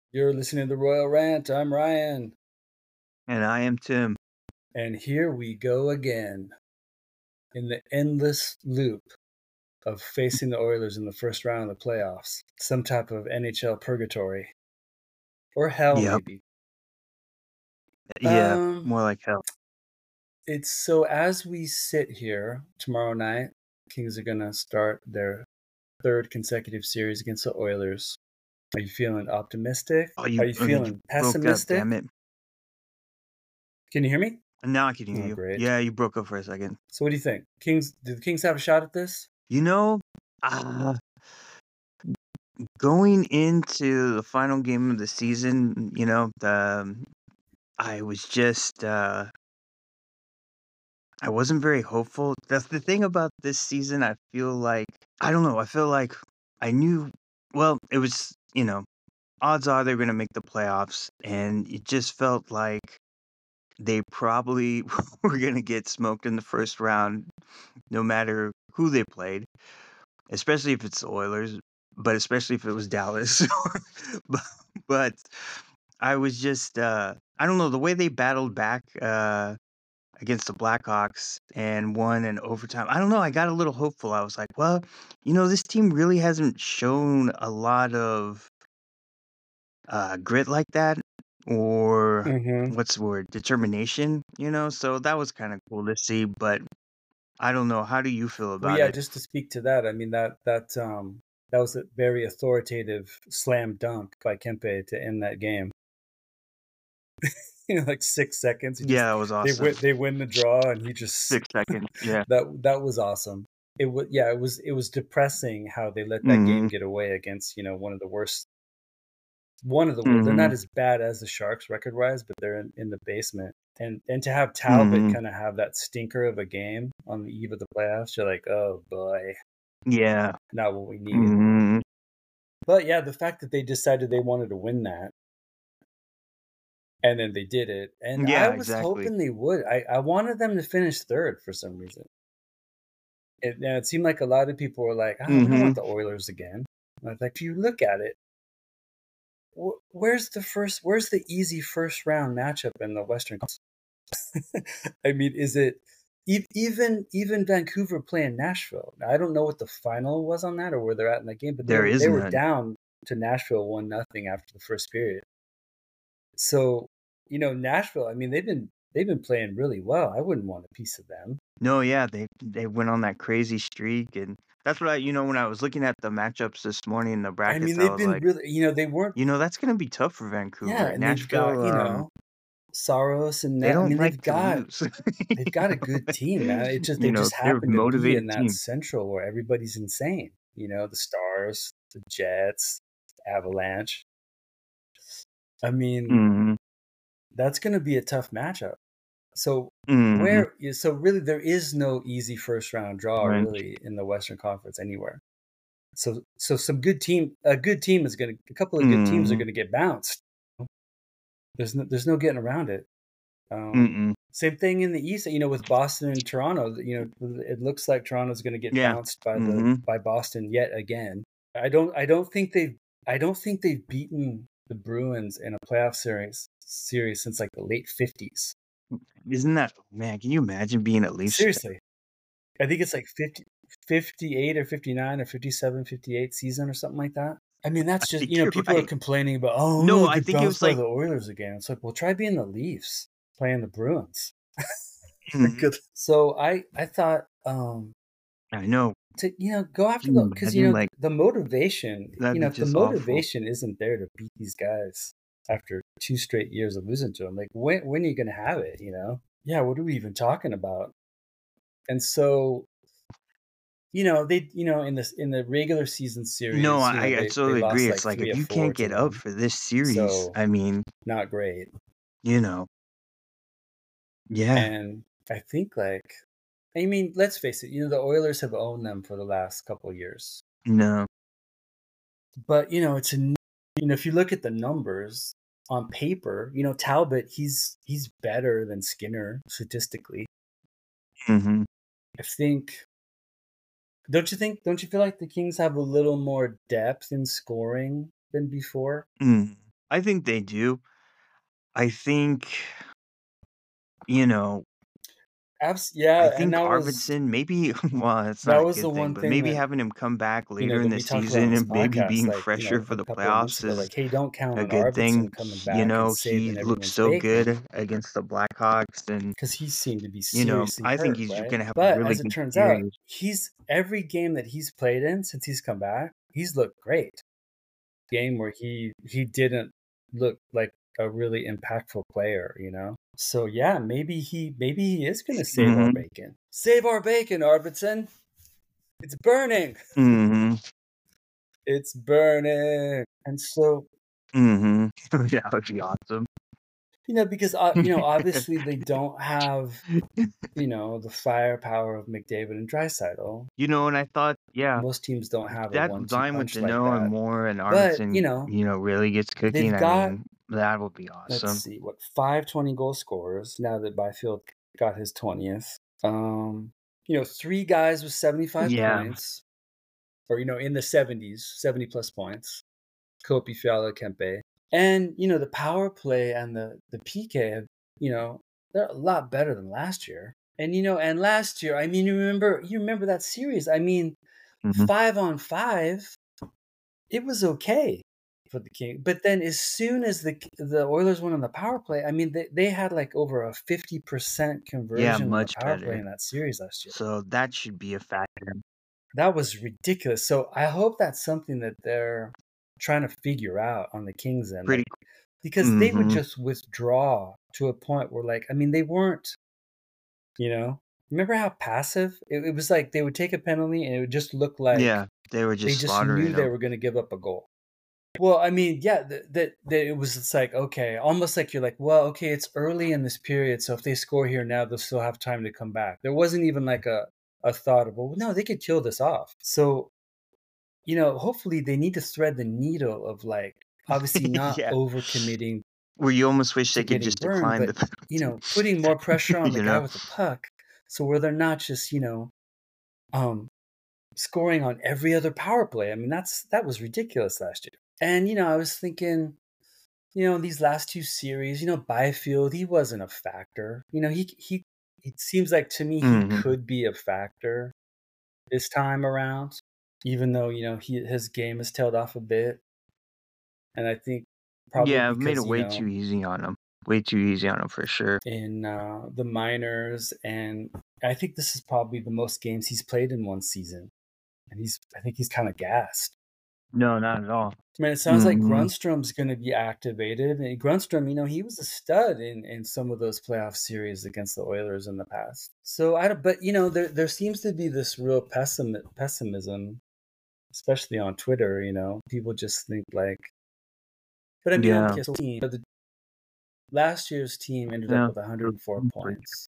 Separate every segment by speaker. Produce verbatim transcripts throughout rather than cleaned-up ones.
Speaker 1: You're listening to the Royal Rant. I'm Ryan.
Speaker 2: And I am Tim.
Speaker 1: And here we go again in the endless loop of facing the Oilers in the first round of the playoffs. Some type of N H L purgatory. Or hell,
Speaker 2: Yep.
Speaker 1: maybe.
Speaker 2: Yeah,
Speaker 1: Um,
Speaker 2: more like hell.
Speaker 1: It's so as we sit here tomorrow night, Kings are going to start their third consecutive series against the Oilers. Are you feeling optimistic?
Speaker 2: Oh,
Speaker 1: Are
Speaker 2: you,
Speaker 1: you
Speaker 2: okay, you
Speaker 1: feeling
Speaker 2: broke up, damn
Speaker 1: pessimistic?
Speaker 2: it.
Speaker 1: Can you hear me?
Speaker 2: And now I can hear
Speaker 1: Oh,
Speaker 2: you.
Speaker 1: great.
Speaker 2: Yeah, you broke up for a second.
Speaker 1: So what do you think? Kings, do the Kings have a shot at this?
Speaker 2: You know, uh, going into the final game of the season, you know, the, I was just, uh, I wasn't very hopeful. That's the thing about this season. I feel like, I don't know, I feel like I knew, well, it was, you know, odds are they're going to make the playoffs. And it just felt like they probably were going to get smoked in the first round, no matter who they played, especially if it's the Oilers, but especially if it was Dallas. but, but I was just, uh, I don't know, the way they battled back uh, against the Blackhawks and won in overtime. I don't know. I got a little hopeful. I was like, well, you know, this team really hasn't shown a lot of uh, grit like that, or
Speaker 1: Mm-hmm.
Speaker 2: what's the word, determination, you know? So that was kind of cool to see, but I don't know. How do you feel
Speaker 1: Well,
Speaker 2: about
Speaker 1: yeah,
Speaker 2: it?
Speaker 1: just to speak to that, I mean that that um that was a very authoritative slam dunk by Kempe to end that game. You know, like six seconds. He just
Speaker 2: Yeah, it was
Speaker 1: they
Speaker 2: awesome.
Speaker 1: win they win the draw, and he just
Speaker 2: six seconds, yeah.
Speaker 1: that that was awesome. It was yeah, it was it was depressing how they let that game
Speaker 2: Mhm,
Speaker 1: get away against you know one of the worst. One of the worst. They're not
Speaker 2: mhm,
Speaker 1: as bad as the Sharks record wise, but they're in, in the basement. And and to have Talbot
Speaker 2: mhm.
Speaker 1: kind of have that stinker of a game on the eve of the playoffs, you're like, oh boy,
Speaker 2: Yeah,
Speaker 1: not what we need.
Speaker 2: mhm.
Speaker 1: But yeah, the fact that they decided they wanted to win that and then they did it. And I
Speaker 2: Yeah,
Speaker 1: was
Speaker 2: exactly.
Speaker 1: hoping they would. I, I wanted them to finish third for some reason. It, and it seemed like a lot of people were like, oh, we don't
Speaker 2: Mhm.
Speaker 1: want the Oilers again. And I was like, if you look at it, wh- where's the first, where's the easy first round matchup in the Western Conference? I mean, is it e- even even Vancouver playing Nashville? Now, I don't know what the final was on that or where they're at in that game, but they
Speaker 2: There
Speaker 1: were
Speaker 2: is
Speaker 1: they were
Speaker 2: none.
Speaker 1: down to Nashville one nothing after the first period. So, you know, Nashville, I mean, they've been they've been playing really well. I wouldn't want a piece of them.
Speaker 2: No, yeah, they they went on that crazy streak, and that's what I you know, when I was looking at the matchups this morning in the
Speaker 1: I mean,
Speaker 2: brackets, I
Speaker 1: they've
Speaker 2: was
Speaker 1: been
Speaker 2: like,
Speaker 1: really, you know, they weren't,
Speaker 2: you know, that's gonna be tough for
Speaker 1: yeah,
Speaker 2: Vancouver.
Speaker 1: and they've got,
Speaker 2: Nashville,
Speaker 1: you
Speaker 2: um,
Speaker 1: know, Saros and
Speaker 2: they
Speaker 1: Net. I
Speaker 2: don't
Speaker 1: mean,
Speaker 2: like
Speaker 1: they've
Speaker 2: to
Speaker 1: got
Speaker 2: lose.
Speaker 1: they've got a good team, man. It just they
Speaker 2: You know,
Speaker 1: just
Speaker 2: they're a
Speaker 1: happen to be in
Speaker 2: motivated
Speaker 1: that
Speaker 2: team.
Speaker 1: central where everybody's insane. You know, the Stars, the Jets, Avalanche. I mean,
Speaker 2: Mhm,
Speaker 1: that's going to be a tough matchup. So
Speaker 2: mhm.
Speaker 1: where so really there is no easy first round draw
Speaker 2: Right.
Speaker 1: really in the Western Conference anywhere. So so some good team a good team is going to a couple of good teams are
Speaker 2: Mhm.
Speaker 1: going to get bounced. There's no there's no getting around it. Um,
Speaker 2: Mm-mm.
Speaker 1: Same thing in the East, you know, with Boston and Toronto. You know, it looks like Toronto's going to get
Speaker 2: Yeah.
Speaker 1: bounced by the
Speaker 2: Mhm.
Speaker 1: by Boston yet again. I don't I don't think they've I don't think they've beaten the Bruins in a playoff series series since like the late fifties.
Speaker 2: Isn't that, man, can you imagine being a Leafs fan?
Speaker 1: Seriously, I think it's like fifty, fifty-eight or fifty-nine or fifty-seven, fifty-eight season or something like that. I mean,
Speaker 2: I
Speaker 1: that's just,
Speaker 2: think
Speaker 1: you know,
Speaker 2: you're
Speaker 1: people are
Speaker 2: right.
Speaker 1: complaining about, oh,
Speaker 2: No,
Speaker 1: we'll
Speaker 2: I
Speaker 1: get
Speaker 2: think it
Speaker 1: bounced
Speaker 2: was
Speaker 1: by
Speaker 2: like
Speaker 1: the Oilers again. It's like, well, try being the Leafs playing the Bruins.
Speaker 2: mhm.
Speaker 1: Good. So I, I thought, um,
Speaker 2: I know.
Speaker 1: to, you know, go after
Speaker 2: Can you
Speaker 1: the, because, you
Speaker 2: imagine,
Speaker 1: know,
Speaker 2: like,
Speaker 1: the motivation,
Speaker 2: that'd
Speaker 1: you know,
Speaker 2: be
Speaker 1: if the
Speaker 2: just awful.
Speaker 1: motivation isn't there to beat these guys after two straight years of losing to them, like, when, when are you going to have it, you know? Yeah, what are we even talking about? And so you know, they you know, in this in the regular season
Speaker 2: No,
Speaker 1: series, you know,
Speaker 2: I I
Speaker 1: they they
Speaker 2: totally agree.
Speaker 1: lost like
Speaker 2: It's like,
Speaker 1: three
Speaker 2: if
Speaker 1: or
Speaker 2: you
Speaker 1: four
Speaker 2: can't
Speaker 1: to
Speaker 2: get up
Speaker 1: them.
Speaker 2: for this series,
Speaker 1: So,
Speaker 2: I mean,
Speaker 1: not great.
Speaker 2: you know, yeah,
Speaker 1: And I think like I mean, let's face it, you know, the Oilers have owned them for the last couple of years.
Speaker 2: no.
Speaker 1: But, you know, it's a you know, if you look at the numbers on paper, you know, Talbot, he's he's better than Skinner statistically.
Speaker 2: Mhm.
Speaker 1: I think don't you think don't you feel like the Kings have a little more depth in scoring than before?
Speaker 2: Mm. I think they do. I think, you know,
Speaker 1: Abs-
Speaker 2: I
Speaker 1: yeah, and
Speaker 2: think
Speaker 1: that was
Speaker 2: Arvidsson maybe well, that's
Speaker 1: that
Speaker 2: not a
Speaker 1: was the
Speaker 2: good thing,
Speaker 1: one
Speaker 2: but
Speaker 1: thing
Speaker 2: maybe
Speaker 1: that,
Speaker 2: having him come back
Speaker 1: you know,
Speaker 2: later in
Speaker 1: that
Speaker 2: the
Speaker 1: we talked about on
Speaker 2: season
Speaker 1: this
Speaker 2: and maybe
Speaker 1: podcast,
Speaker 2: being
Speaker 1: like, you
Speaker 2: fresher
Speaker 1: know,
Speaker 2: for
Speaker 1: a
Speaker 2: the
Speaker 1: couple of months
Speaker 2: playoffs
Speaker 1: ago,
Speaker 2: is
Speaker 1: like, hey, don't count
Speaker 2: a
Speaker 1: on
Speaker 2: good
Speaker 1: Arvidsson
Speaker 2: thing.
Speaker 1: coming
Speaker 2: You
Speaker 1: back and
Speaker 2: know,
Speaker 1: saving
Speaker 2: he looked
Speaker 1: everyone's
Speaker 2: so
Speaker 1: bacon
Speaker 2: good against the Blackhawks, and,
Speaker 1: because he seemed to be
Speaker 2: you know,
Speaker 1: seriously
Speaker 2: I think
Speaker 1: hurt,
Speaker 2: he's
Speaker 1: right?
Speaker 2: gonna have a
Speaker 1: But
Speaker 2: really
Speaker 1: as it
Speaker 2: good
Speaker 1: turns out,
Speaker 2: series.
Speaker 1: he's every game that he's played in since he's come back, he's looked great. Game where he he didn't look like a really impactful player, you know? So yeah, maybe he maybe he is gonna save our
Speaker 2: Mhm.
Speaker 1: bacon. Save our bacon, Arvidsson. It's burning.
Speaker 2: Mhm.
Speaker 1: It's burning. And so,
Speaker 2: Mhm. Yeah, that would be awesome.
Speaker 1: you know, because uh, you know, obviously they don't have, you know, the firepower of McDavid and Draisaitl.
Speaker 2: You know, and I thought, yeah,
Speaker 1: Most teams don't
Speaker 2: if
Speaker 1: have a
Speaker 2: that
Speaker 1: one-two
Speaker 2: line with
Speaker 1: punch like
Speaker 2: Danault and
Speaker 1: that.
Speaker 2: Moore and
Speaker 1: But, you
Speaker 2: Arvidsson,
Speaker 1: know,
Speaker 2: you know, really gets cooking,
Speaker 1: they've
Speaker 2: I
Speaker 1: got,
Speaker 2: mean, that would be
Speaker 1: let's
Speaker 2: awesome.
Speaker 1: see, what, five twenty goal scorers now that Byfield got his twentieth. Um, you know, three guys with seventy-five
Speaker 2: Yeah.
Speaker 1: points, or, you know, in the seventies, seventy plus points. Kopi, Fiala, Kempe. And, you know, the power play and the, the P K have, you know, they're a lot better than last year. And, you know, and last year, I mean, you remember, you remember that series. I mean,
Speaker 2: Mhm.
Speaker 1: five on five, it was okay for the King. But then as soon as the the Oilers went on the power play, I mean, they, they had like over a fifty percent
Speaker 2: Yeah,
Speaker 1: conversion on the
Speaker 2: much
Speaker 1: power play
Speaker 2: better.
Speaker 1: in that series last year.
Speaker 2: So that should be a factor.
Speaker 1: That was ridiculous. So I hope that's something that they're trying to figure out on the Kings end.
Speaker 2: Pretty
Speaker 1: Like, because they would
Speaker 2: Mhm.
Speaker 1: just withdraw to a point where, like, I mean, they weren't, you know, remember how passive it, it was? Like they would take a penalty and it would just look like
Speaker 2: Yeah, they were
Speaker 1: they
Speaker 2: just
Speaker 1: just knew
Speaker 2: slaughtering
Speaker 1: they
Speaker 2: them.
Speaker 1: were going to give up a goal. Well, I mean, yeah, that, that that it was. It's like, okay, almost like you're like, well, okay, it's early in this period, so if they score here now, they'll still have time to come back. There wasn't even like a a thought of, well, no, they could kill this off. So, you know, hopefully they need to thread the needle of, like, obviously not
Speaker 2: Yeah.
Speaker 1: overcommitting
Speaker 2: Where you almost wish
Speaker 1: to
Speaker 2: they could
Speaker 1: getting
Speaker 2: just
Speaker 1: burned,
Speaker 2: decline
Speaker 1: but,
Speaker 2: the
Speaker 1: you
Speaker 2: penalty.
Speaker 1: know, putting more pressure on the
Speaker 2: You
Speaker 1: guy
Speaker 2: know?
Speaker 1: with the puck, so where they're not just, you know, um, scoring on every other power play. I mean, that's that was ridiculous last year. And you know, I was thinking, you know, these last two series, you know, Byfield, he wasn't a factor. You know, he he it seems like to me he
Speaker 2: Mhm.
Speaker 1: could be a factor this time around, even though, you know, he his game has tailed off a bit. And I think probably
Speaker 2: Yeah, I've made it
Speaker 1: because, you
Speaker 2: way too
Speaker 1: know,
Speaker 2: easy on them. Way too easy on them for sure.
Speaker 1: in uh, the minors, and I think this is probably the most games he's played in one season. And he's I think he's kind of gassed.
Speaker 2: No, not at all.
Speaker 1: I mean, it sounds like
Speaker 2: Mhm.
Speaker 1: Grunstrom's going to be activated. And Grunstrom, you know, he was a stud in, in some of those playoff series against the Oilers in the past. So I don't, but you know, there there seems to be this real pessim, pessimism, especially on Twitter. You know, people just think like, but I mean,
Speaker 2: Yeah.
Speaker 1: okay, so team, the, last year's team ended up
Speaker 2: Yeah.
Speaker 1: with one hundred four points.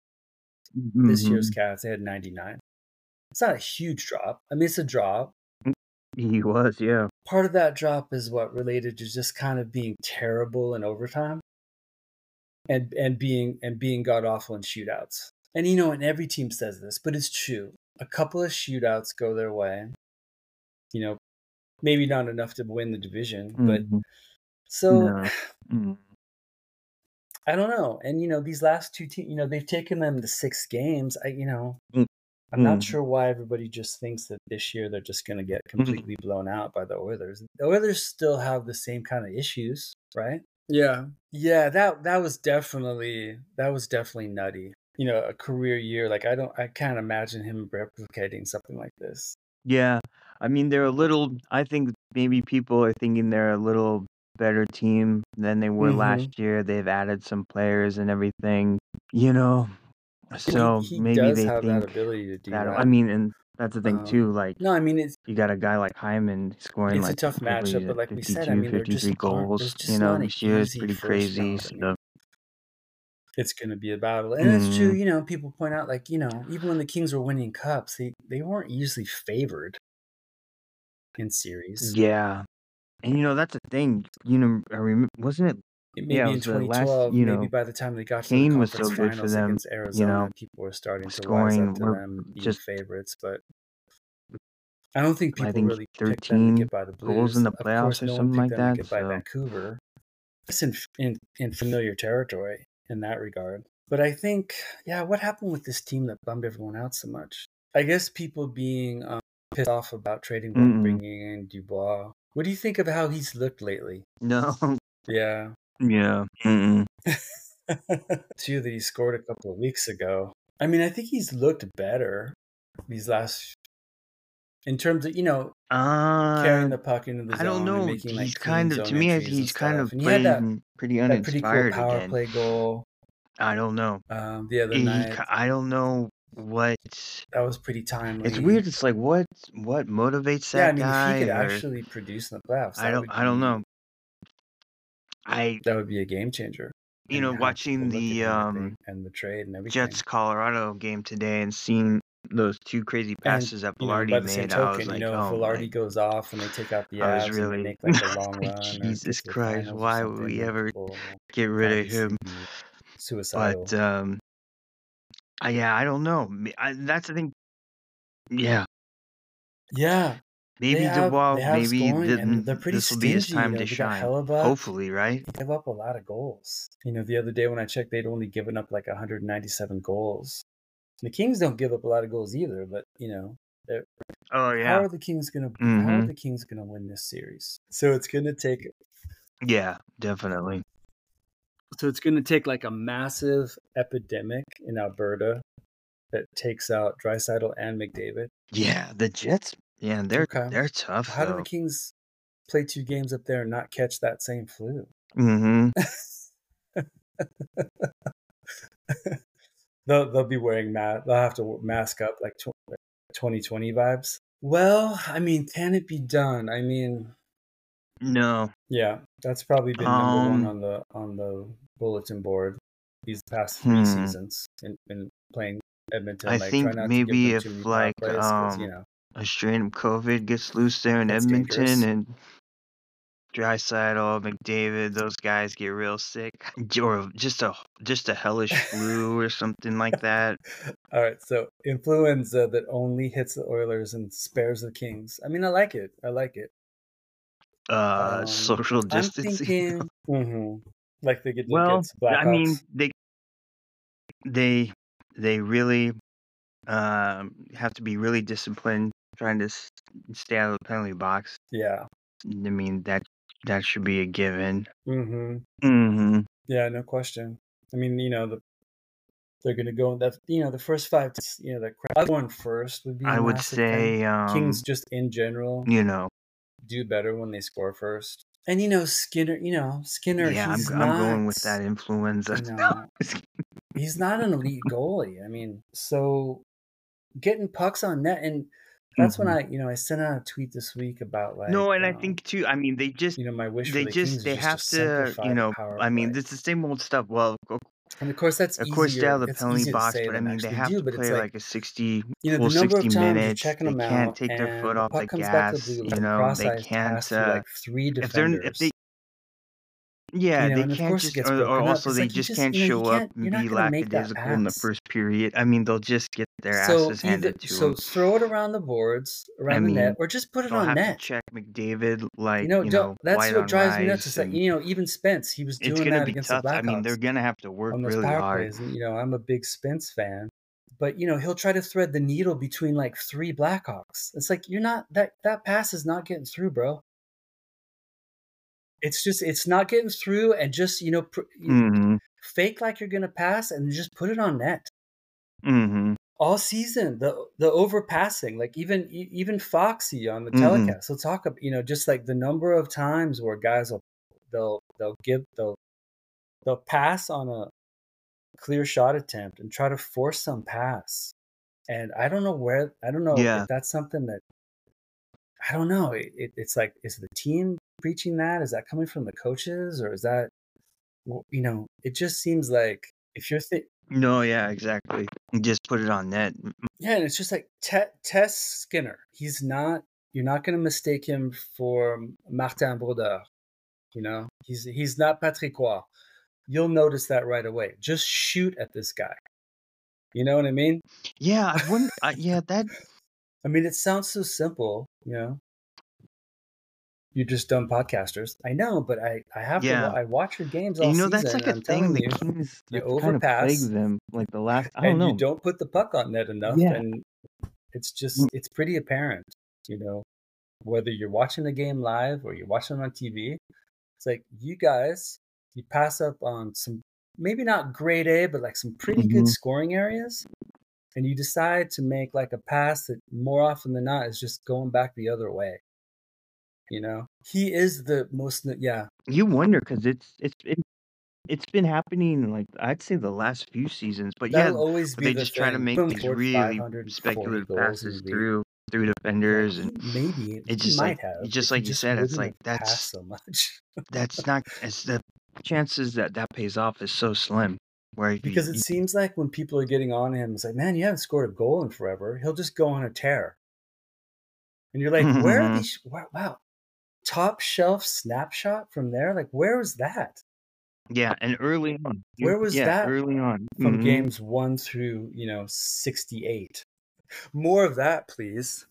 Speaker 1: This year's
Speaker 2: Mhm.
Speaker 1: Cats, they had ninety-nine. It's not a huge drop. I mean, it's a drop.
Speaker 2: He was, yeah.
Speaker 1: Part of that drop is what related to just kind of being terrible in overtime. and and being and being god awful in shootouts. And you know, and every team says this, but it's true. A couple of shootouts go their way. You know, maybe not enough to win the division, but
Speaker 2: Mhm.
Speaker 1: so
Speaker 2: No. Mm.
Speaker 1: I don't know. And you know, these last two teams, you know, they've taken them to six games. I, you know,
Speaker 2: Mm.
Speaker 1: I'm not
Speaker 2: Mhm.
Speaker 1: sure why everybody just thinks that this year they're just going to get
Speaker 2: Mhm.
Speaker 1: completely blown out by the Oilers. The Oilers still have the same kind of issues, right? Yeah. Yeah, that that was definitely that was definitely nutty. You know, a career year. Like I don't I can't imagine him replicating something like this.
Speaker 2: Yeah. I mean, they're a little I think maybe people are thinking they're a little better team than they were
Speaker 1: Mm-hmm.
Speaker 2: last year. They've added some players and everything, you know?
Speaker 1: He
Speaker 2: So
Speaker 1: he
Speaker 2: maybe
Speaker 1: does
Speaker 2: they
Speaker 1: have that
Speaker 2: think
Speaker 1: ability to do
Speaker 2: that I
Speaker 1: that.
Speaker 2: mean, and that's the thing too,
Speaker 1: Um
Speaker 2: like,
Speaker 1: no, I mean it's
Speaker 2: you got a guy like Hyman scoring,
Speaker 1: it's a
Speaker 2: like,
Speaker 1: tough
Speaker 2: what was
Speaker 1: matchup, but
Speaker 2: it,
Speaker 1: like we said, I
Speaker 2: fifty-two,
Speaker 1: mean there just
Speaker 2: fifty-three
Speaker 1: aren't there's
Speaker 2: goals, you
Speaker 1: just
Speaker 2: know,
Speaker 1: not an
Speaker 2: this year is
Speaker 1: easy
Speaker 2: pretty
Speaker 1: first
Speaker 2: crazy,
Speaker 1: round. I
Speaker 2: so
Speaker 1: mean, it's gonna be a battle. And it's true,
Speaker 2: Mhm.
Speaker 1: you know, people point out like, you know, even when the Kings were winning cups, they, they weren't usually favored in series.
Speaker 2: Yeah. And, you know, that's the thing, you know, I remem wasn't it yeah, it
Speaker 1: Maybe in
Speaker 2: was the last,
Speaker 1: twenty twelve,
Speaker 2: you
Speaker 1: maybe
Speaker 2: know,
Speaker 1: by the time they got to the
Speaker 2: Kane was
Speaker 1: conference
Speaker 2: so good for
Speaker 1: finals
Speaker 2: them,
Speaker 1: against
Speaker 2: you know,
Speaker 1: Arizona, people were starting to wise up
Speaker 2: scoring,
Speaker 1: to
Speaker 2: we're
Speaker 1: them being
Speaker 2: just,
Speaker 1: favorites. But I don't think
Speaker 2: I
Speaker 1: people
Speaker 2: think
Speaker 1: really picked them to
Speaker 2: thirteen
Speaker 1: get by the
Speaker 2: goals in
Speaker 1: Blues.
Speaker 2: the
Speaker 1: Of
Speaker 2: playoffs
Speaker 1: course,
Speaker 2: or
Speaker 1: no one
Speaker 2: something
Speaker 1: picked
Speaker 2: like
Speaker 1: them to
Speaker 2: that,
Speaker 1: get by
Speaker 2: so
Speaker 1: Vancouver. it's in, in in familiar territory in that regard. But I think, yeah, what happened with this team that bummed everyone out so much? I guess people being um, pissed off about trading back,
Speaker 2: Mm-mm.
Speaker 1: bringing in Dubois. What do you think of how he's looked lately?
Speaker 2: No.
Speaker 1: Yeah.
Speaker 2: Yeah. Mm-mm.
Speaker 1: Two that he scored a couple of weeks ago. I mean, I think he's looked better these last, in terms of, you know, carrying
Speaker 2: Uh,
Speaker 1: the puck into the
Speaker 2: I don't
Speaker 1: zone and
Speaker 2: know.
Speaker 1: making like
Speaker 2: He's
Speaker 1: clean
Speaker 2: kind of, to
Speaker 1: zone
Speaker 2: me, I-
Speaker 1: entries and
Speaker 2: he's kind
Speaker 1: stuff.
Speaker 2: of
Speaker 1: And he had that
Speaker 2: playing pretty
Speaker 1: that pretty cool
Speaker 2: uninspired
Speaker 1: power
Speaker 2: again.
Speaker 1: play goal
Speaker 2: I don't know.
Speaker 1: um, the other
Speaker 2: He, he
Speaker 1: night.
Speaker 2: ki- I don't know what.
Speaker 1: That was pretty
Speaker 2: It's
Speaker 1: timely.
Speaker 2: weird. It's like what what motivates
Speaker 1: Yeah, I
Speaker 2: that
Speaker 1: mean, if he
Speaker 2: guy,
Speaker 1: could
Speaker 2: or
Speaker 1: actually produce in the playoffs,
Speaker 2: I
Speaker 1: that
Speaker 2: don't
Speaker 1: would
Speaker 2: I don't
Speaker 1: be
Speaker 2: know. I
Speaker 1: that would be a game changer
Speaker 2: you
Speaker 1: in
Speaker 2: know
Speaker 1: how people
Speaker 2: watching
Speaker 1: look at
Speaker 2: the
Speaker 1: him, I
Speaker 2: um
Speaker 1: think, and the trade and everything.
Speaker 2: Jets Colorado game today and seeing those two crazy
Speaker 1: And
Speaker 2: passes that
Speaker 1: you know, by
Speaker 2: Velarde
Speaker 1: the same
Speaker 2: made, I was
Speaker 1: token, you
Speaker 2: like,
Speaker 1: know, if
Speaker 2: oh
Speaker 1: Velarde
Speaker 2: my!
Speaker 1: goes off and they take out the
Speaker 2: I was
Speaker 1: Avs and they
Speaker 2: really
Speaker 1: make like a long
Speaker 2: like,
Speaker 1: run or get
Speaker 2: Jesus
Speaker 1: to the
Speaker 2: Christ,
Speaker 1: finals or
Speaker 2: why would
Speaker 1: something,
Speaker 2: we
Speaker 1: then
Speaker 2: ever
Speaker 1: people will
Speaker 2: get rid of
Speaker 1: obviously
Speaker 2: him?
Speaker 1: be suicidal.
Speaker 2: But um, I, yeah, I don't know. Me- I, that's the thing. Yeah,
Speaker 1: Yeah, they
Speaker 2: maybe
Speaker 1: have
Speaker 2: Dubois,
Speaker 1: they have
Speaker 2: maybe
Speaker 1: scoring, and
Speaker 2: th-
Speaker 1: they're pretty
Speaker 2: this will be his
Speaker 1: stingy. You
Speaker 2: time
Speaker 1: know,
Speaker 2: to
Speaker 1: they got
Speaker 2: shine.
Speaker 1: Hellebuck.
Speaker 2: Hopefully, right?
Speaker 1: They give up a lot of goals. You know, the other day when I checked, they'd only given up like one hundred ninety-seven goals. The Kings don't give up a lot of goals either, but you know, they're
Speaker 2: Oh
Speaker 1: how
Speaker 2: yeah.
Speaker 1: are the Kings gonna be, how are
Speaker 2: Mm-hmm.
Speaker 1: the Kings gonna win this series? So it's gonna take
Speaker 2: Yeah, definitely.
Speaker 1: so it's gonna take like a massive epidemic in Alberta that takes out Draisaitl and McDavid.
Speaker 2: Yeah, the Jets. Yeah, they're
Speaker 1: Okay.
Speaker 2: they're tough
Speaker 1: How do the
Speaker 2: though.
Speaker 1: Kings play two games up there and not catch that same flu?
Speaker 2: Mm-hmm.
Speaker 1: they'll they'll be wearing mask. They'll have to mask up like twenty twenty vibes. Well, I mean, can it be done? I mean,
Speaker 2: No.
Speaker 1: yeah, that's probably been number one
Speaker 2: Um.
Speaker 1: on the on the bulletin board these past three
Speaker 2: Hmm.
Speaker 1: seasons in, in playing Edmonton.
Speaker 2: I
Speaker 1: Like, try
Speaker 2: think
Speaker 1: not to give
Speaker 2: maybe
Speaker 1: them too
Speaker 2: if
Speaker 1: many power
Speaker 2: like
Speaker 1: plays because you
Speaker 2: um
Speaker 1: know
Speaker 2: a strain of COVID gets loose there in
Speaker 1: that's
Speaker 2: Edmonton
Speaker 1: dangerous.
Speaker 2: and Draisaitl, McDavid, those guys get real sick, or just a just a hellish flu or something like that.
Speaker 1: All right, so influenza that only hits the Oilers and spares the Kings. I mean, I like it. I like it.
Speaker 2: Uh,
Speaker 1: Um,
Speaker 2: social
Speaker 1: I'm
Speaker 2: distancing.
Speaker 1: thinking, mhm, like they get
Speaker 2: Well,
Speaker 1: against
Speaker 2: I mean,
Speaker 1: Blackhawks.
Speaker 2: they they they really um have to be really disciplined trying to s- stay out of the penalty box.
Speaker 1: Yeah.
Speaker 2: I mean that that should be a given.
Speaker 1: Mm-hmm.
Speaker 2: Mm-hmm.
Speaker 1: Yeah, no question. I mean, you know, the, they're going to go that you know the first five. You know, the crowd going first would be
Speaker 2: I
Speaker 1: a
Speaker 2: would
Speaker 1: massive thing.
Speaker 2: say, um,
Speaker 1: Kings just in general
Speaker 2: you know,
Speaker 1: do better when they score first. And you know, Skinner. You know, Skinner.
Speaker 2: yeah, I'm
Speaker 1: He's
Speaker 2: I'm
Speaker 1: not.
Speaker 2: going with that influenza.
Speaker 1: You know, he's not an elite goalie. I mean, so getting pucks on net, and that's when
Speaker 2: Mhm.
Speaker 1: I, you know, I sent out a tweet this week about like,
Speaker 2: No, and I
Speaker 1: um,
Speaker 2: think too. I mean, they just
Speaker 1: you know, my wish for
Speaker 2: they
Speaker 1: the
Speaker 2: just
Speaker 1: Kings is
Speaker 2: they
Speaker 1: just to
Speaker 2: have to,
Speaker 1: simplify
Speaker 2: you
Speaker 1: the
Speaker 2: know.
Speaker 1: power
Speaker 2: I mean,
Speaker 1: play.
Speaker 2: it's the same old stuff. Well, of
Speaker 1: And of course, that's
Speaker 2: of course, stay out
Speaker 1: easier.
Speaker 2: of the
Speaker 1: It's
Speaker 2: penalty
Speaker 1: easy to
Speaker 2: box,
Speaker 1: say
Speaker 2: but I
Speaker 1: than
Speaker 2: mean, they
Speaker 1: actually
Speaker 2: have
Speaker 1: do.
Speaker 2: to
Speaker 1: But it's
Speaker 2: play
Speaker 1: like,
Speaker 2: like a sixty
Speaker 1: you know,
Speaker 2: full
Speaker 1: the number
Speaker 2: sixty
Speaker 1: of times you're
Speaker 2: minutes.
Speaker 1: checking
Speaker 2: They
Speaker 1: them
Speaker 2: can't
Speaker 1: out,
Speaker 2: take their foot
Speaker 1: and the
Speaker 2: off the
Speaker 1: puck comes back to the
Speaker 2: gas.
Speaker 1: blue
Speaker 2: You
Speaker 1: line,
Speaker 2: know,
Speaker 1: cross
Speaker 2: they
Speaker 1: ice
Speaker 2: can't.
Speaker 1: pass through
Speaker 2: Uh,
Speaker 1: like three
Speaker 2: if they're if
Speaker 1: defenders.
Speaker 2: they Yeah,
Speaker 1: You know,
Speaker 2: they
Speaker 1: and of
Speaker 2: can't
Speaker 1: course it
Speaker 2: just,
Speaker 1: gets
Speaker 2: or, or
Speaker 1: broken up.
Speaker 2: also
Speaker 1: It's
Speaker 2: they
Speaker 1: like you
Speaker 2: just
Speaker 1: just,
Speaker 2: can't
Speaker 1: you know, you
Speaker 2: show up
Speaker 1: can't,
Speaker 2: and
Speaker 1: you're not
Speaker 2: be
Speaker 1: going to make that
Speaker 2: lackadaisical in the
Speaker 1: pass.
Speaker 2: first period. I mean, they'll just get their
Speaker 1: So
Speaker 2: asses
Speaker 1: either,
Speaker 2: handed to
Speaker 1: so
Speaker 2: them.
Speaker 1: throw it around the boards,
Speaker 2: I
Speaker 1: around the net,
Speaker 2: mean,
Speaker 1: or just put it
Speaker 2: they'll
Speaker 1: on
Speaker 2: have to
Speaker 1: net.
Speaker 2: check McDavid
Speaker 1: You
Speaker 2: like,
Speaker 1: know,
Speaker 2: you
Speaker 1: don't,
Speaker 2: know,
Speaker 1: that's
Speaker 2: white
Speaker 1: what
Speaker 2: on
Speaker 1: drives me nuts. It's
Speaker 2: rice,
Speaker 1: like,
Speaker 2: and
Speaker 1: you know, even Spence, he was
Speaker 2: it's
Speaker 1: doing
Speaker 2: gonna
Speaker 1: that
Speaker 2: be
Speaker 1: against the
Speaker 2: tough. I mean, they're
Speaker 1: Blackhawks
Speaker 2: gonna have to work
Speaker 1: on those
Speaker 2: really
Speaker 1: power
Speaker 2: hard.
Speaker 1: plays. And, you know, I'm a big Spence fan, but, you know, he'll try to thread the needle between like three Blackhawks. It's like, you're not, that, that pass is not getting through, bro. It's just, it's not getting through, and just, you know, pr- you-
Speaker 2: Mm-hmm.
Speaker 1: fake like you're going to pass and just put it on net.
Speaker 2: Mm-hmm.
Speaker 1: All season, the the overpassing, like even e- even Foxy on the
Speaker 2: Mm-hmm.
Speaker 1: telecast, he'll talk about, you know, just like the number of times where guys will they'll they'll give they'll they'll pass on a clear shot attempt and try to force some pass. And I don't know where I don't know
Speaker 2: Yeah.
Speaker 1: if that's something that I don't know. It, it, it's like, is the team preaching that? Is that coming from the coaches, or is that, well, you know? It just seems like if you're th-
Speaker 2: No, yeah, exactly. You just put it on net.
Speaker 1: yeah, and it's just like Te- Tess Skinner. He's not. You're not going to mistake him for Martin Brodeur. You know, he's he's not Patrick Roy. You'll notice that right away. Just shoot at this guy. You know what I mean?
Speaker 2: Yeah, I wouldn't. Uh, yeah, that.
Speaker 1: I mean, it sounds so simple. You know. You're just dumb podcasters. I know, but I, I have to.
Speaker 2: Yeah.
Speaker 1: I watch your games
Speaker 2: And,
Speaker 1: all
Speaker 2: you know, that's
Speaker 1: season,
Speaker 2: like
Speaker 1: and
Speaker 2: a
Speaker 1: I'm
Speaker 2: thing,
Speaker 1: telling
Speaker 2: the
Speaker 1: you,
Speaker 2: Kings,
Speaker 1: you
Speaker 2: that's kind of
Speaker 1: overpass,
Speaker 2: plagued them, like, the last I don't
Speaker 1: and you
Speaker 2: know.
Speaker 1: don't put the puck on net enough,
Speaker 2: Yeah.
Speaker 1: and it's
Speaker 2: Mm.
Speaker 1: just it's pretty apparent, you know, whether you're watching the game live or you're watching it on T V. It's like you guys, you pass up on some maybe not grade A, but like some pretty good
Speaker 2: Mhm.
Speaker 1: scoring areas, and you decide to make like a pass that more often than not is just going back the other way. You know, he is the most. Yeah,
Speaker 2: You wonder 'cause it's it's been it's been happening, like, I'd say the last few seasons, but yeah,
Speaker 1: that'll always be
Speaker 2: they
Speaker 1: the
Speaker 2: just try to
Speaker 1: thing.
Speaker 2: make
Speaker 1: Boom,
Speaker 2: these
Speaker 1: scored five
Speaker 2: really
Speaker 1: hundred forty
Speaker 2: speculative
Speaker 1: goals in the
Speaker 2: passes
Speaker 1: league.
Speaker 2: through through
Speaker 1: Yeah,
Speaker 2: defenders,
Speaker 1: he
Speaker 2: and
Speaker 1: maybe
Speaker 2: it's
Speaker 1: he
Speaker 2: just like
Speaker 1: might have
Speaker 2: just
Speaker 1: if he
Speaker 2: like you
Speaker 1: just
Speaker 2: said, it's
Speaker 1: wouldn't
Speaker 2: like,
Speaker 1: have
Speaker 2: that's
Speaker 1: passed so much.
Speaker 2: that's not it's the chances that that pays off is so slim, where if you
Speaker 1: Because it
Speaker 2: you
Speaker 1: seems like when people are getting on him, it's like, man, you haven't scored a goal in forever. He'll just go on a tear, and you're like, where are these? Wow, wow, top shelf snapshot from there. Like, where was that?
Speaker 2: Yeah, and early on. You
Speaker 1: Where was
Speaker 2: yeah,
Speaker 1: that
Speaker 2: early on.
Speaker 1: from
Speaker 2: Mhm.
Speaker 1: games one through you know sixty-eight? More of that, please.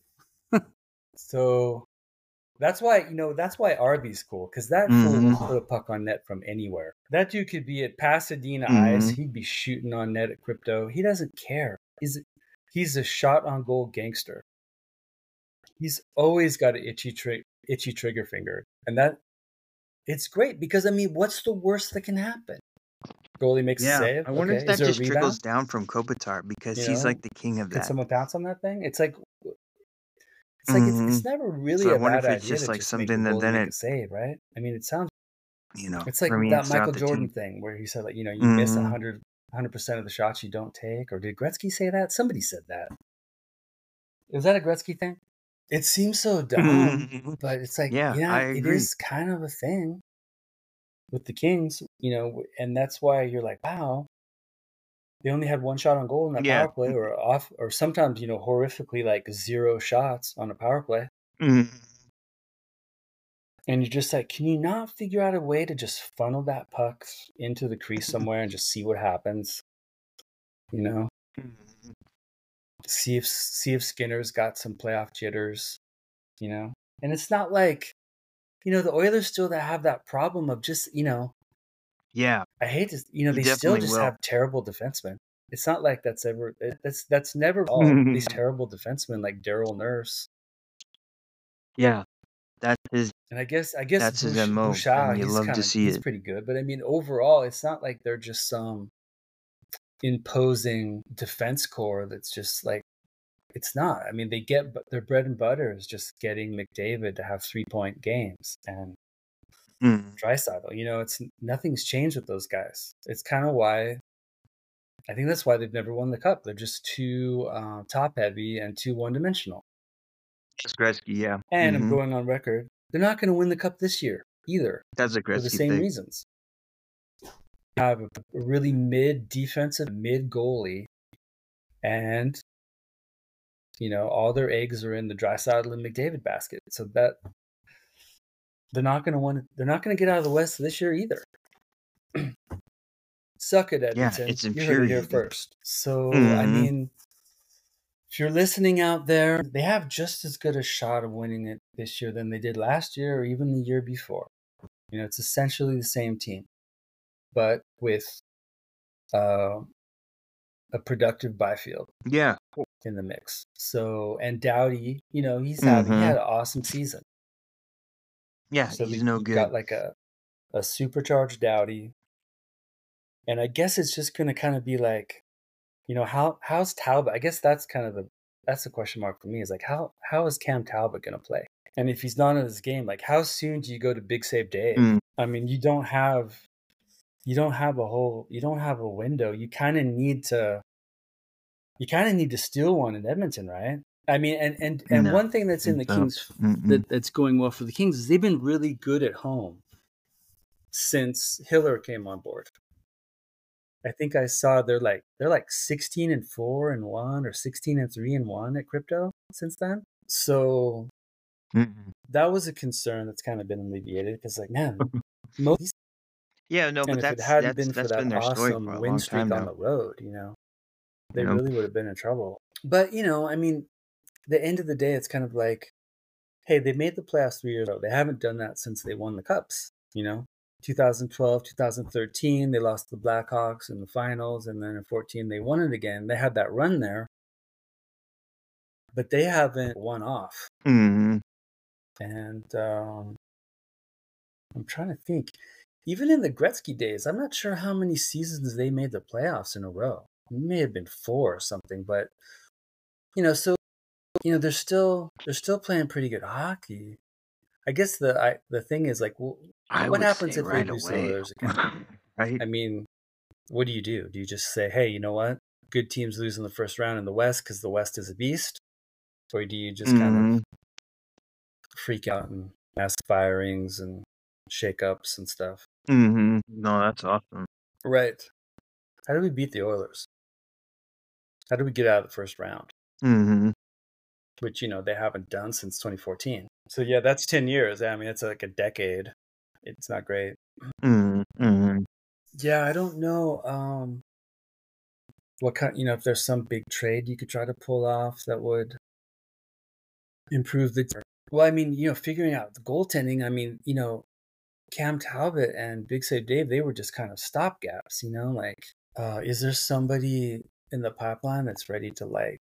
Speaker 1: So that's why, you know, that's why Arby's cool, because that fool
Speaker 2: Mhm.
Speaker 1: will put a puck on net from anywhere. That dude could be at Pasadena Ice.
Speaker 2: Mhm.
Speaker 1: He'd be shooting on net at Crypto. He doesn't care. He's he's a shot on goal gangster. He's always got an itchy tri- itchy trigger finger, and that it's great because I mean, what's the worst that can happen? Goalie makes a
Speaker 2: Yeah,
Speaker 1: save.
Speaker 2: I wonder if
Speaker 1: Okay, is
Speaker 2: that
Speaker 1: there a
Speaker 2: just
Speaker 1: rebound?
Speaker 2: trickles down from Kopitar because
Speaker 1: You
Speaker 2: he's
Speaker 1: know,
Speaker 2: like the king of
Speaker 1: could
Speaker 2: that.
Speaker 1: someone bounce on that thing? It's like it's like it's
Speaker 2: Mhm.
Speaker 1: it's never
Speaker 2: So
Speaker 1: really
Speaker 2: I
Speaker 1: a
Speaker 2: wonder
Speaker 1: bad
Speaker 2: if it's
Speaker 1: idea
Speaker 2: just
Speaker 1: to
Speaker 2: like
Speaker 1: just make the
Speaker 2: something that
Speaker 1: goalie
Speaker 2: then
Speaker 1: make a
Speaker 2: it
Speaker 1: save, right? I mean, it sounds
Speaker 2: you know,
Speaker 1: it's like that
Speaker 2: permeates
Speaker 1: Michael
Speaker 2: throughout the
Speaker 1: Jordan
Speaker 2: team.
Speaker 1: thing where he said, like, you know, you miss
Speaker 2: Mhm.
Speaker 1: one hundred, one hundred percent of the shots you don't take. Or did Gretzky say that? Somebody said that. Was that a Gretzky thing? It seems so dumb, but it's like,
Speaker 2: Yeah, I
Speaker 1: yeah, it
Speaker 2: agree.
Speaker 1: is kind of a thing with the Kings, you know, and that's why you're like, wow, they only had one shot on goal in that
Speaker 2: Yeah.
Speaker 1: power play, or off, or sometimes, you know, horrifically like zero shots on a power play.
Speaker 2: Mhm.
Speaker 1: And you're just like, can you not figure out a way to just funnel that puck into the crease somewhere and just see what happens? You know,
Speaker 2: Mhm.
Speaker 1: see if see if Skinner's got some playoff jitters. You know, and it's not like, you know, the Oilers still that have that problem of just, you know,
Speaker 2: Yeah,
Speaker 1: I hate to, you know,
Speaker 2: he
Speaker 1: they still
Speaker 2: definitely
Speaker 1: just
Speaker 2: will.
Speaker 1: have terrible defensemen. It's not like that's ever that's that's never all these terrible defensemen like Daryl Nurse.
Speaker 2: Yeah, that's his
Speaker 1: And I guess I guess
Speaker 2: that's his
Speaker 1: Bouch,
Speaker 2: M O,
Speaker 1: Bouchard,
Speaker 2: and you
Speaker 1: he's
Speaker 2: love to
Speaker 1: kind of
Speaker 2: see
Speaker 1: he's
Speaker 2: it.
Speaker 1: pretty good, but I mean overall, it's not like they're just some imposing defense core that's just like it's not. I mean, they get their bread and butter is just getting McDavid to have three point games and
Speaker 2: Mhm.
Speaker 1: Draisaitl. You know, it's nothing's changed with those guys. It's kind of why I think that's why they've never won the cup. They're just too uh, top heavy and too one dimensional.
Speaker 2: It's Gretzky, yeah.
Speaker 1: And I'm
Speaker 2: Mhm.
Speaker 1: going on record. They're not going to win the cup this year either
Speaker 2: That's a
Speaker 1: for the
Speaker 2: Gretzky
Speaker 1: same
Speaker 2: thing.
Speaker 1: reasons. Have a really mid defensive, mid goalie, and you know all their eggs are in the Draisaitl and McDavid basket. So that they're not going to win. They're not going to get out of the West this year either. Suck it,
Speaker 2: Yeah,
Speaker 1: Edmonton.
Speaker 2: it's
Speaker 1: You heard it here
Speaker 2: infuriating.
Speaker 1: first. So I
Speaker 2: Mhm.
Speaker 1: mean, if you're listening out there, they have just as good a shot of winning it this year than they did last year or even the year before. You know, it's essentially the same team, but with uh, a productive Byfield
Speaker 2: Yeah.
Speaker 1: in the mix. So, and Doughty, you know, he's having he
Speaker 2: Mhm.
Speaker 1: had an awesome season.
Speaker 2: Yeah,
Speaker 1: So
Speaker 2: he's
Speaker 1: the,
Speaker 2: no
Speaker 1: you
Speaker 2: good.
Speaker 1: got like a a supercharged Doughty, and I guess it's just going to kind of be like, you know, how how's Talbot? I guess that's kind of the that's the question mark for me is like how how is Cam Talbot going to play? And if he's not in this game, like how soon do you go to Big Save Dave?
Speaker 2: Mm.
Speaker 1: I mean, you don't have you don't have a whole you don't have a window. You kind of need to you kind of need to steal one in Edmonton, right? I mean, and and and
Speaker 2: No,
Speaker 1: one thing that's in
Speaker 2: think
Speaker 1: the
Speaker 2: so.
Speaker 1: Kings
Speaker 2: Mm-mm.
Speaker 1: that that's going well for the Kings is they've been really good at home since Hiller came on board. I think I saw they're like they're like sixteen and four and one or sixteen and three and one at Crypto since then. So
Speaker 2: Mm-mm.
Speaker 1: that was a concern that's kind of been alleviated because like man, most
Speaker 2: Yeah, no,
Speaker 1: and
Speaker 2: but
Speaker 1: if it
Speaker 2: that's
Speaker 1: hadn't
Speaker 2: that's
Speaker 1: been for
Speaker 2: that's
Speaker 1: that
Speaker 2: been their story for
Speaker 1: awesome
Speaker 2: a
Speaker 1: win
Speaker 2: long
Speaker 1: streak
Speaker 2: time
Speaker 1: on
Speaker 2: now.
Speaker 1: the road, you know,
Speaker 2: You
Speaker 1: they
Speaker 2: know?
Speaker 1: really would have been in trouble. But you know, I mean, the end of the day, it's kind of like hey, they made the playoffs three years ago. They haven't done that since they won the cups. You know, twenty twelve, twenty thirteen, they lost to the Blackhawks in the finals, and then in fourteen they won it again. They had that run there, but they haven't won off.
Speaker 2: Mm-hmm.
Speaker 1: And um, I'm trying to think. Even in the Gretzky days, I'm not sure how many seasons they made the playoffs in a row. It may have been four or something, but you know, so you know, they're still they're still playing pretty good hockey. I guess the I, the thing is like, well,
Speaker 2: I
Speaker 1: what
Speaker 2: would
Speaker 1: happens
Speaker 2: say
Speaker 1: if they
Speaker 2: right
Speaker 1: lose to the
Speaker 2: away,
Speaker 1: Oilers again?
Speaker 2: right?
Speaker 1: I mean, what do you do? Do you just say, hey, you know what? Good teams lose in the first round in the West because the West is a beast? Or do you just kind
Speaker 2: Mm-hmm.
Speaker 1: of freak out and mass firings and shakeups and stuff?
Speaker 2: Mm-hmm. No, that's awesome.
Speaker 1: Right. How do we beat the Oilers? How do we get out of the first round?
Speaker 2: Mm-hmm.
Speaker 1: Which, you know, they haven't done since twenty fourteen. So, yeah, that's ten years. I mean, it's like a decade. It's not great.
Speaker 2: Mm-hmm.
Speaker 1: Yeah, I don't know. Um, what kind, you know, if there's some big trade you could try to pull off that would improve the. Well, I mean, you know, figuring out the goaltending. I mean, you know, Cam Talbot and Big Save Dave, they were just kind of stopgaps. You know, like, uh, is there somebody in the pipeline that's ready to like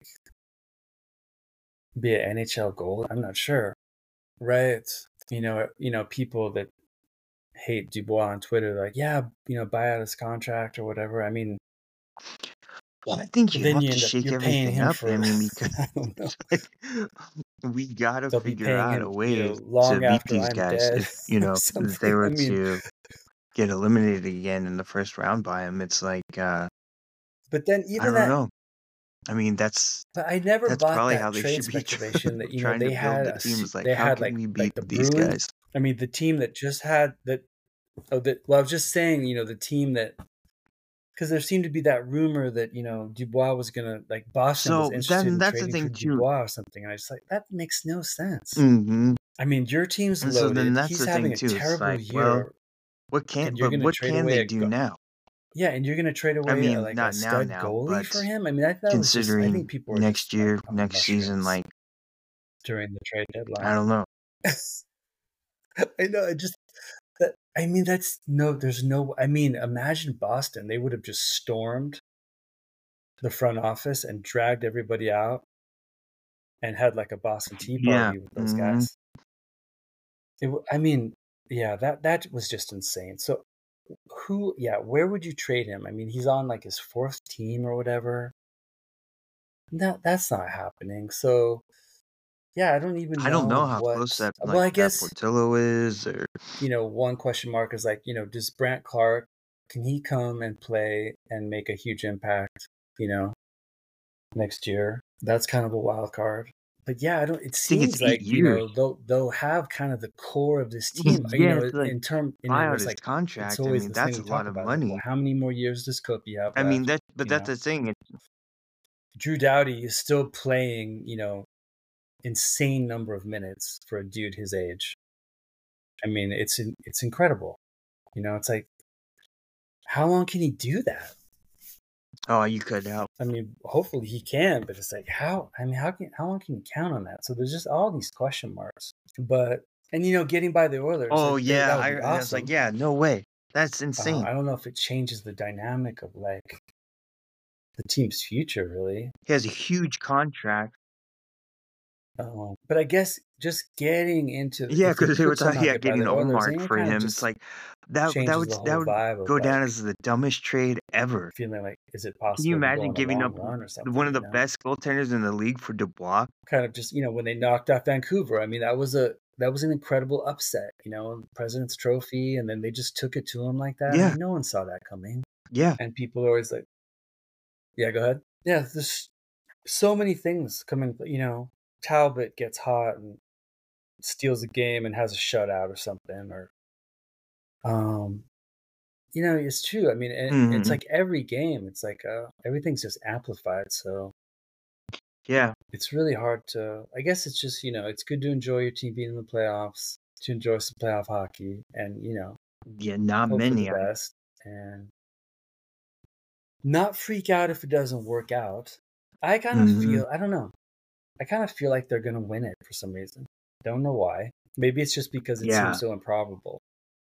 Speaker 1: be an N H L goal? I'm not sure. Right. You know, you know, people that hate Dubois on Twitter, like, yeah, you know, buy out his contract or whatever. I mean,
Speaker 2: Well, I think you
Speaker 1: then
Speaker 2: have
Speaker 1: you
Speaker 2: to
Speaker 1: end up
Speaker 2: shake
Speaker 1: you're paying
Speaker 2: everything
Speaker 1: him
Speaker 2: up. I
Speaker 1: for
Speaker 2: mean, because
Speaker 1: I don't know.
Speaker 2: it's like we gotta
Speaker 1: They'll be
Speaker 2: figure
Speaker 1: paying
Speaker 2: out a
Speaker 1: him, you
Speaker 2: way
Speaker 1: know,
Speaker 2: to to
Speaker 1: long
Speaker 2: beat
Speaker 1: after
Speaker 2: these
Speaker 1: I'm
Speaker 2: guys
Speaker 1: dead
Speaker 2: if you
Speaker 1: or
Speaker 2: know if they
Speaker 1: something. I
Speaker 2: were
Speaker 1: mean,
Speaker 2: to get eliminated again in the first round by him. It's like uh,
Speaker 1: but then
Speaker 2: I
Speaker 1: even
Speaker 2: don't
Speaker 1: that,
Speaker 2: know. I mean, that's
Speaker 1: but I never
Speaker 2: that's
Speaker 1: bought
Speaker 2: probably how
Speaker 1: that
Speaker 2: they
Speaker 1: trade
Speaker 2: should be
Speaker 1: speculation that, you know,
Speaker 2: trying to
Speaker 1: they
Speaker 2: build
Speaker 1: had
Speaker 2: the
Speaker 1: a
Speaker 2: team.
Speaker 1: su-
Speaker 2: Is like,
Speaker 1: they
Speaker 2: how
Speaker 1: had
Speaker 2: can
Speaker 1: like
Speaker 2: we beat
Speaker 1: like the
Speaker 2: these
Speaker 1: Bruins.
Speaker 2: guys?
Speaker 1: I mean, the team that just had that. Oh, that. Well, I was just saying, you know, the team that because there seemed to be that rumor that, you know, Dubois was gonna like Boston was
Speaker 2: So
Speaker 1: interested
Speaker 2: then
Speaker 1: in
Speaker 2: that's the
Speaker 1: trading for
Speaker 2: thing too.
Speaker 1: Dubois or something. And I was like, that makes no sense.
Speaker 2: Mm-hmm.
Speaker 1: I mean, your team's
Speaker 2: And so then
Speaker 1: loaded.
Speaker 2: that's
Speaker 1: He's
Speaker 2: the thing
Speaker 1: having a
Speaker 2: too. It's
Speaker 1: terrible
Speaker 2: like, well,
Speaker 1: year,
Speaker 2: what can
Speaker 1: and you're
Speaker 2: but
Speaker 1: gonna
Speaker 2: what
Speaker 1: trade
Speaker 2: can
Speaker 1: away
Speaker 2: they
Speaker 1: a
Speaker 2: do
Speaker 1: go-
Speaker 2: now?
Speaker 1: yeah, and you're gonna trade
Speaker 2: I
Speaker 1: away a,
Speaker 2: mean,
Speaker 1: like a
Speaker 2: not now,
Speaker 1: stud
Speaker 2: now,
Speaker 1: goalie for
Speaker 2: but
Speaker 1: him. I mean, I that was just. I think
Speaker 2: considering
Speaker 1: people were
Speaker 2: next
Speaker 1: just like
Speaker 2: year,
Speaker 1: on
Speaker 2: next season,
Speaker 1: mushrooms
Speaker 2: like
Speaker 1: during the trade
Speaker 2: I
Speaker 1: deadline.
Speaker 2: don't know.
Speaker 1: I know. It just that. I mean, that's no. There's no. I mean, imagine Boston. They would have just stormed the front office and dragged everybody out and had like a Boston Tea
Speaker 2: Yeah.
Speaker 1: Party with those
Speaker 2: Mm-hmm.
Speaker 1: guys. It, I mean, yeah, that that was just insane. So, who, yeah, where would you trade him? I mean, he's on like his fourth team or whatever. That that's not happening. So, yeah, I don't even
Speaker 2: I don't
Speaker 1: know
Speaker 2: know how
Speaker 1: what.
Speaker 2: close that
Speaker 1: Well,
Speaker 2: like
Speaker 1: I
Speaker 2: that
Speaker 1: guess
Speaker 2: Portillo is, or
Speaker 1: you know, one question mark is like, you know, does Brant Clark can he come and play and make a huge impact? You know, next year. That's kind of a wild card. But yeah, I don't. It
Speaker 2: I think it's
Speaker 1: seems
Speaker 2: eight
Speaker 1: like you
Speaker 2: years.
Speaker 1: know they'll they'll have kind of the core of this team. You
Speaker 2: Yeah,
Speaker 1: know,
Speaker 2: it's like
Speaker 1: in term, and
Speaker 2: buy
Speaker 1: it
Speaker 2: out
Speaker 1: was
Speaker 2: his
Speaker 1: like it's
Speaker 2: contract. I
Speaker 1: always
Speaker 2: mean,
Speaker 1: this thing
Speaker 2: that's
Speaker 1: we
Speaker 2: a lot
Speaker 1: talk
Speaker 2: of
Speaker 1: about. Like, well,
Speaker 2: money.
Speaker 1: how many more years does Kopi have
Speaker 2: I mean
Speaker 1: left?
Speaker 2: that, but
Speaker 1: You
Speaker 2: that's
Speaker 1: know,
Speaker 2: the thing. It,
Speaker 1: Drew Doughty is still playing. You know, insane number of minutes for a dude his age. I mean, it's it's incredible. You know, it's like how long can he do that?
Speaker 2: oh, you could help.
Speaker 1: I mean, hopefully he can, but it's like how? I mean, how can how long can you count on that? So there's just all these question marks. But and you know, getting by the Oilers,
Speaker 2: Oh
Speaker 1: that they,
Speaker 2: yeah,
Speaker 1: that would
Speaker 2: I,
Speaker 1: be
Speaker 2: I was like,
Speaker 1: awesome.
Speaker 2: yeah, no way. That's
Speaker 1: Uh,
Speaker 2: insane.
Speaker 1: I don't know if it changes the dynamic of like the team's future, really.
Speaker 2: He has a huge contract.
Speaker 1: Um, but I guess just getting into
Speaker 2: Yeah,
Speaker 1: if they
Speaker 2: because they were
Speaker 1: could
Speaker 2: talking,
Speaker 1: somehow
Speaker 2: yeah,
Speaker 1: get by
Speaker 2: getting
Speaker 1: the Oilers,
Speaker 2: Omar
Speaker 1: then it
Speaker 2: for
Speaker 1: kind of
Speaker 2: him. It's
Speaker 1: just
Speaker 2: like that that
Speaker 1: changes
Speaker 2: would
Speaker 1: the
Speaker 2: that
Speaker 1: whole
Speaker 2: would
Speaker 1: vibe of
Speaker 2: go down
Speaker 1: like
Speaker 2: as the dumbest trade ever.
Speaker 1: feeling like, is it
Speaker 2: Can you
Speaker 1: possible to go
Speaker 2: imagine
Speaker 1: on a
Speaker 2: giving
Speaker 1: long
Speaker 2: up
Speaker 1: run or
Speaker 2: one
Speaker 1: something?
Speaker 2: of
Speaker 1: You
Speaker 2: the
Speaker 1: know,
Speaker 2: best goaltenders in the league for Dubois?
Speaker 1: kind of just you know when they knocked off Vancouver. I mean, that was a that was an incredible upset. You know, President's Trophy, and then they just took it to him like that. I
Speaker 2: Yeah,
Speaker 1: mean, no one saw that coming,
Speaker 2: yeah.
Speaker 1: and people are always like, "Yeah, go ahead." Yeah, there's so many things coming. You know, Talbot gets hot and steals a game and has a shutout or something, or um, you know, it's true. I mean, it, it's
Speaker 2: Hmm.
Speaker 1: like every game. It's like uh, everything's just amplified. So
Speaker 2: Yeah,
Speaker 1: it's really hard to. I guess it's just you know, it's good to enjoy your team being in the playoffs, to enjoy some playoff hockey, and you know,
Speaker 2: yeah. Not
Speaker 1: hope for the
Speaker 2: many. I
Speaker 1: best, and not freak out if it doesn't work out. I kind of
Speaker 2: hmm
Speaker 1: feel. I don't know. I kind of feel like they're gonna win it for some reason. Don't know why. Maybe it's just because it
Speaker 2: Yeah.
Speaker 1: seems so improbable.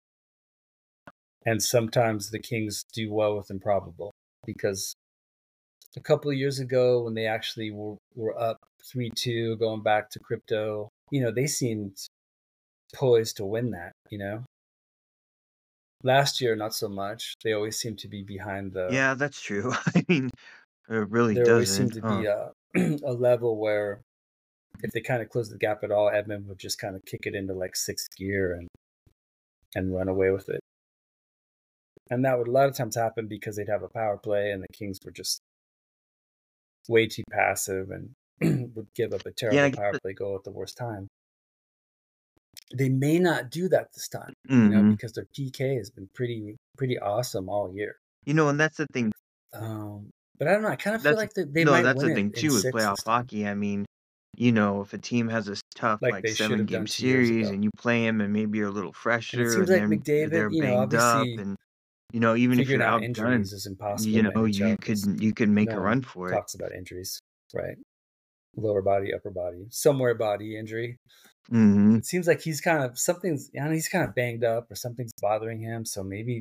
Speaker 1: And sometimes the Kings do well with improbable, because a couple of years ago when they actually were, were up three two going back to crypto, you know, they seemed poised to win that, you know? Last year, not so much. They always seem to be behind the.
Speaker 2: Yeah, that's true. I mean, it really
Speaker 1: There always
Speaker 2: doesn't,
Speaker 1: seemed to
Speaker 2: huh?
Speaker 1: be a a level where if they kind of close the gap at all, Edmund would just kind of kick it into like sixth gear and and run away with it. And that would a lot of times happen because they'd have a power play and the Kings were just way too passive and would give up a
Speaker 2: Yeah, I
Speaker 1: terrible
Speaker 2: guess
Speaker 1: power
Speaker 2: the
Speaker 1: play goal at the worst time. They may not do that this time, you know,
Speaker 2: Mhm.
Speaker 1: because their P K has been pretty pretty awesome all year.
Speaker 2: You know, and that's the thing.
Speaker 1: Um, but I don't know. I kind of feel
Speaker 2: That's
Speaker 1: like they, they
Speaker 2: no,
Speaker 1: might
Speaker 2: that's
Speaker 1: win
Speaker 2: the
Speaker 1: it
Speaker 2: thing
Speaker 1: in
Speaker 2: too with
Speaker 1: six
Speaker 2: playoff
Speaker 1: this time,
Speaker 2: hockey. I mean, you know, if a team has this tough
Speaker 1: like
Speaker 2: like
Speaker 1: they should
Speaker 2: seven
Speaker 1: have
Speaker 2: game
Speaker 1: done two years
Speaker 2: series
Speaker 1: ago.
Speaker 2: and you play them and maybe you're a little
Speaker 1: And it
Speaker 2: fresher
Speaker 1: seems
Speaker 2: and
Speaker 1: like
Speaker 2: then
Speaker 1: McDavid,
Speaker 2: they're
Speaker 1: you know,
Speaker 2: banged up
Speaker 1: obviously
Speaker 2: and you know, even if
Speaker 1: figuring
Speaker 2: you're
Speaker 1: out
Speaker 2: outdone,
Speaker 1: injuries is impossible
Speaker 2: you
Speaker 1: in the
Speaker 2: know,
Speaker 1: N H L
Speaker 2: you
Speaker 1: because
Speaker 2: could you could make
Speaker 1: no
Speaker 2: a
Speaker 1: one
Speaker 2: run for it.
Speaker 1: talks about injuries, right? Lower body, upper body, somewhere body injury.
Speaker 2: Mhm.
Speaker 1: It seems like he's kind of something's, you know, he's kind of banged up or something's bothering him. So maybe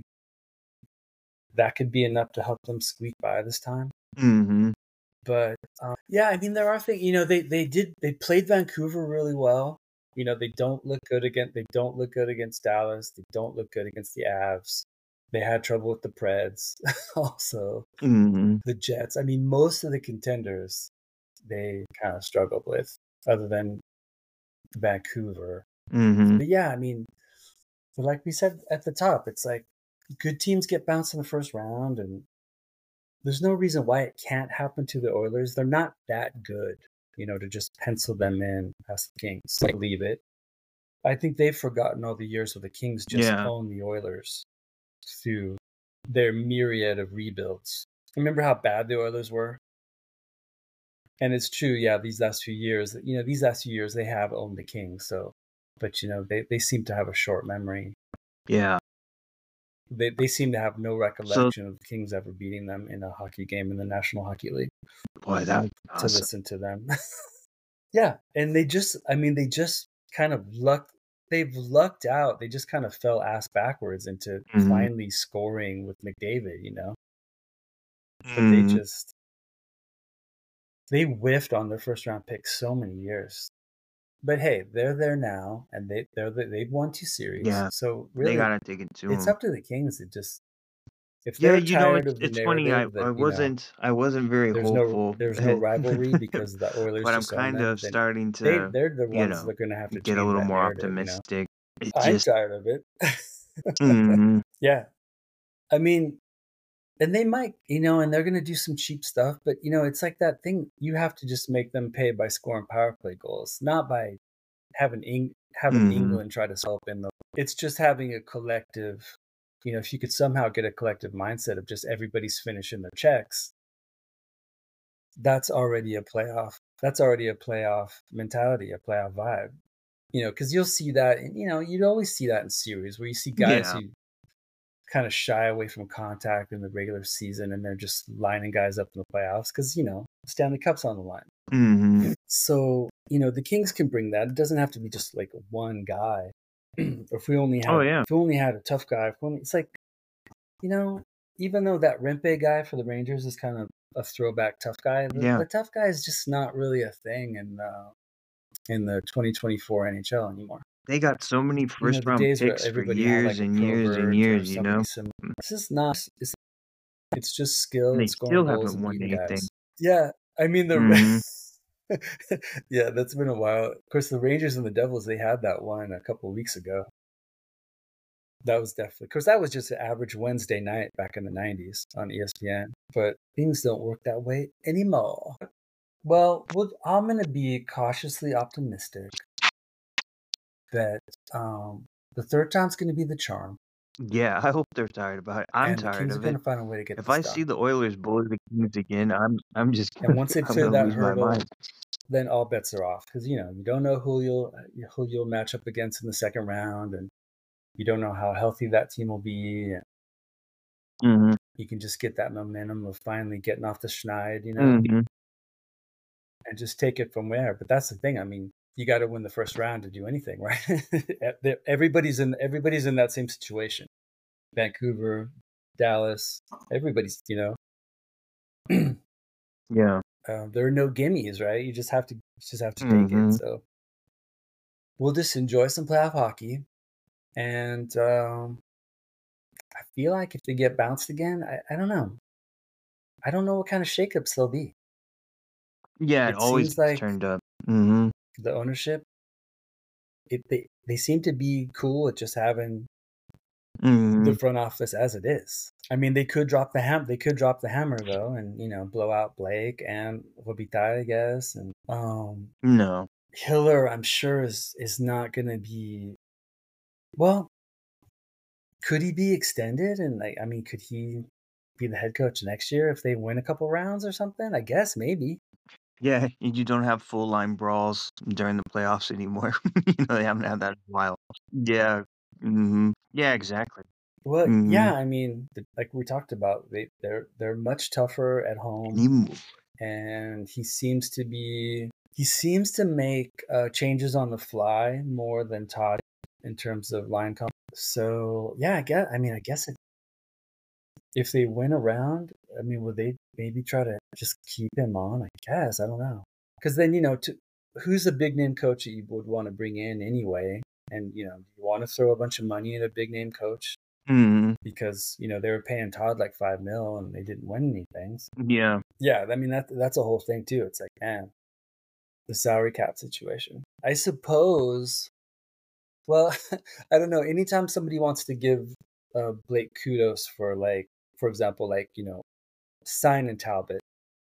Speaker 1: that could be enough to help them squeak by this time.
Speaker 2: Mhm.
Speaker 1: But um, yeah, I mean, there are things. You know, they they did they played Vancouver really well. You know, they don't look good against they don't look good against Dallas. They don't look good against the Avs. They had trouble with the Preds, also
Speaker 2: Mhm.
Speaker 1: the Jets. I mean, most of the contenders they kind of struggled with, other than Vancouver.
Speaker 2: Mhm.
Speaker 1: But yeah, I mean, like we said at the top, it's like good teams get bounced in the first round, and there's no reason why it can't happen to the Oilers. They're not that good, you know, to just pencil them in as the Kings. Like, leave it. I think they've forgotten all the years where the Kings just
Speaker 2: Yeah.
Speaker 1: owned the Oilers through their myriad of rebuilds. Remember how bad the Oilers were? And it's true, yeah, these last few years, you know, these last few years they have owned the Kings. So, but you know, they, they seem to have a short memory.
Speaker 2: Yeah.
Speaker 1: They they seem to have no
Speaker 2: So,
Speaker 1: recollection of the Kings ever beating them in a hockey game in the National Hockey League.
Speaker 2: boy, that was
Speaker 1: To
Speaker 2: awesome.
Speaker 1: listen to them. Yeah, and they just I mean, they just kind of lucked they've lucked out. They just kind of fell ass backwards into
Speaker 2: Mhm.
Speaker 1: finally scoring with McDavid, you know? But they
Speaker 2: Mhm.
Speaker 1: just they whiffed on their first round pick so many years. But hey, they're there now, and they they're the, they've won two series.
Speaker 2: Yeah.
Speaker 1: So
Speaker 2: They
Speaker 1: really,
Speaker 2: gotta dig into
Speaker 1: it's
Speaker 2: him.
Speaker 1: up to the Kings to just if
Speaker 2: Yeah,
Speaker 1: they're
Speaker 2: you know,
Speaker 1: tired
Speaker 2: it's
Speaker 1: of the
Speaker 2: it's funny, I
Speaker 1: narrative
Speaker 2: I
Speaker 1: that, you know,
Speaker 2: wasn't I wasn't very
Speaker 1: there's no
Speaker 2: hopeful,
Speaker 1: there's no rivalry because the Oilers
Speaker 2: but I'm
Speaker 1: just own
Speaker 2: kind
Speaker 1: them,
Speaker 2: of
Speaker 1: then
Speaker 2: starting
Speaker 1: they
Speaker 2: to,
Speaker 1: they're the
Speaker 2: you
Speaker 1: ones that
Speaker 2: know,
Speaker 1: are going to have to
Speaker 2: get a
Speaker 1: change
Speaker 2: little
Speaker 1: that
Speaker 2: more
Speaker 1: narrative, you know.
Speaker 2: optimistic. It
Speaker 1: I'm
Speaker 2: just
Speaker 1: tired of it.
Speaker 2: Mhm.
Speaker 1: Yeah. I mean, and they might, you know, and they're going to do some cheap stuff, but you know, it's like that thing you have to just make them pay by scoring power play goals, not by having Eng- having
Speaker 2: Mhm.
Speaker 1: England try to help in the it's just having a collective, you know, if you could somehow get a collective mindset of just everybody's finishing their checks, that's already a playoff. That's already a playoff mentality, a playoff vibe. You know, because you'll see that, and you know, you'd always see that in series where you see guys
Speaker 2: Yeah.
Speaker 1: who kind of shy away from contact in the regular season, and they're just lining guys up in the playoffs because you know Stanley Cup's on the line.
Speaker 2: Mhm.
Speaker 1: So you know the Kings can bring that. It doesn't have to be just like one guy. If we only
Speaker 2: Oh,
Speaker 1: had,
Speaker 2: yeah.
Speaker 1: if we only had a tough guy, if we only, it's like you know, even though that Rempe guy for the Rangers is kind of a throwback tough guy, the,
Speaker 2: Yeah.
Speaker 1: the tough guy is just not really a thing in the in the twenty twenty-four N H L anymore.
Speaker 2: They got so many
Speaker 1: You know,
Speaker 2: first
Speaker 1: the
Speaker 2: round
Speaker 1: days where
Speaker 2: picks for
Speaker 1: everybody had
Speaker 2: years
Speaker 1: like a
Speaker 2: and years and
Speaker 1: Probert or
Speaker 2: years, you know?
Speaker 1: somebody similar. It's just not. It's, it's just skill
Speaker 2: And they
Speaker 1: and scoring
Speaker 2: still
Speaker 1: goals
Speaker 2: haven't
Speaker 1: and
Speaker 2: won
Speaker 1: beating
Speaker 2: anything.
Speaker 1: guys. Yeah, I mean
Speaker 2: Mhm.
Speaker 1: the. Yeah, that's been a while. Of course, the Rangers and the Devils they had that one a couple of weeks ago. That was definitely because that was just an average Wednesday night back in the nineties on E S P N. But things don't work that way anymore. Well, well I'm going to be cautiously optimistic that um, the third time's going to be the charm,
Speaker 2: Yeah, I hope they're tired about it. I'm
Speaker 1: and the
Speaker 2: tired
Speaker 1: Kings are
Speaker 2: of
Speaker 1: going
Speaker 2: it.
Speaker 1: to find a way to get
Speaker 2: If
Speaker 1: this
Speaker 2: I see
Speaker 1: done.
Speaker 2: the Oilers bully the Kings again, I'm I'm just
Speaker 1: And
Speaker 2: gonna
Speaker 1: once they
Speaker 2: I'm
Speaker 1: clear
Speaker 2: gonna
Speaker 1: that
Speaker 2: lose my
Speaker 1: hurdle,
Speaker 2: mind.
Speaker 1: then all bets are off because you know you don't know who you'll who you'll match up against in the second round, and you don't know how healthy that team will be. And
Speaker 2: Mhm.
Speaker 1: you can just get that momentum of finally getting off the schneid, you know,
Speaker 2: Mhm.
Speaker 1: and just take it from there. But that's the thing. I mean, you got to win the first round to do anything, right? everybody's in everybody's in that same situation. Vancouver, Dallas, everybody's, you know.
Speaker 2: Yeah.
Speaker 1: Um, there are no gimmies, right? You just have to you just have to take
Speaker 2: Mm-hmm.
Speaker 1: it. So we'll just enjoy some playoff hockey, and um, I feel like if they get bounced again, I, I don't know. I don't know what kind of shakeups there'll be.
Speaker 2: Yeah, it
Speaker 1: It
Speaker 2: always
Speaker 1: seems
Speaker 2: gets
Speaker 1: like
Speaker 2: turned up. Mm-hmm.
Speaker 1: the ownership, it, they they seem to be cool with just having
Speaker 2: Mm-hmm.
Speaker 1: the front office as it is. I mean, they could drop the ham. They could drop the hammer though, and you know, blow out Blake and Robitaille, I guess. And um,
Speaker 2: No.
Speaker 1: Hiller, I'm sure is is not going to be. Well, could he be extended? And like, I mean, could he be the head coach next year if they win a couple rounds or something? I guess maybe.
Speaker 2: Yeah, you don't have full line brawls during the playoffs anymore. You know, they haven't had that in a while. Yeah. Mm-hmm. Yeah, exactly.
Speaker 1: Well,
Speaker 2: Mm-hmm.
Speaker 1: yeah. I mean, like we talked about, they they're they're much tougher at home,
Speaker 2: Anymore.
Speaker 1: and he seems to be he seems to make uh, changes on the fly more than Todd in terms of line comp. So yeah, I guess. I mean, I guess it, if they win a round, I mean, would they maybe try to just keep him on? I guess I don't know, because then you know, to, who's a big name coach that you would want to bring in anyway? And you know, you want to throw a bunch of money at a big name coach
Speaker 2: Mm-hmm.
Speaker 1: because you know they were paying Todd like five mil and they didn't win anything. So,
Speaker 2: Yeah.
Speaker 1: yeah, I mean that that's a whole thing too. It's like, man, the salary cap situation. I suppose. Well, I don't know. Anytime somebody wants to give uh, Blake kudos for like, for example, like you know, signing Talbot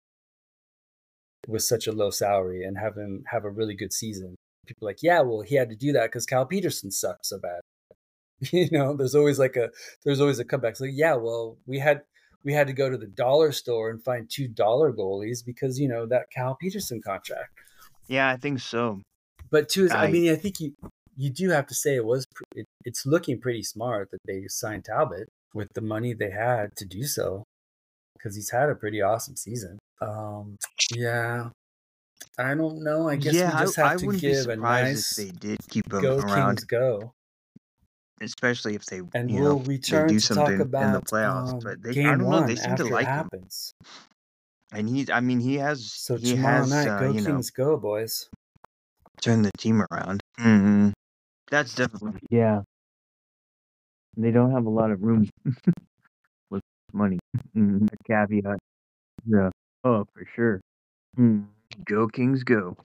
Speaker 1: with such a low salary and have him have a really good season, people are like, yeah, well, he had to do that because Kyle Peterson sucked so bad. You know, there's always like a there's always a comeback. So yeah, well, we had we had to go to the dollar store and find two dollar goalies because you know that Kyle Peterson contract.
Speaker 2: Yeah, I think so.
Speaker 1: But too, I
Speaker 2: I
Speaker 1: mean, I think you you do have to say it was it, it's looking pretty smart that they signed Talbot with the money they had to do so because he's had a pretty awesome season. Um, yeah, I don't know. I guess we
Speaker 2: yeah,
Speaker 1: just
Speaker 2: I
Speaker 1: have
Speaker 2: I
Speaker 1: to
Speaker 2: wouldn't be
Speaker 1: give a
Speaker 2: surprised if
Speaker 1: nice
Speaker 2: they did keep him
Speaker 1: go
Speaker 2: around,
Speaker 1: Kings go,
Speaker 2: especially if they,
Speaker 1: and
Speaker 2: you know,
Speaker 1: we'll
Speaker 2: they
Speaker 1: return
Speaker 2: do
Speaker 1: to talk
Speaker 2: something in the
Speaker 1: about
Speaker 2: playoffs.
Speaker 1: um,
Speaker 2: But they, I
Speaker 1: game
Speaker 2: don't know, they
Speaker 1: one
Speaker 2: seem to
Speaker 1: after it
Speaker 2: like him,
Speaker 1: happens.
Speaker 2: and he, I mean, he has
Speaker 1: So
Speaker 2: he
Speaker 1: tomorrow
Speaker 2: has,
Speaker 1: night,
Speaker 2: uh,
Speaker 1: go
Speaker 2: you know,
Speaker 1: Kings go, boys.
Speaker 2: turned the team around. Mm-hmm. That's definitely yeah. They don't have a lot of room with money. Mm, a caveat. Yeah. Oh, for sure. Mm. Go Kings, go.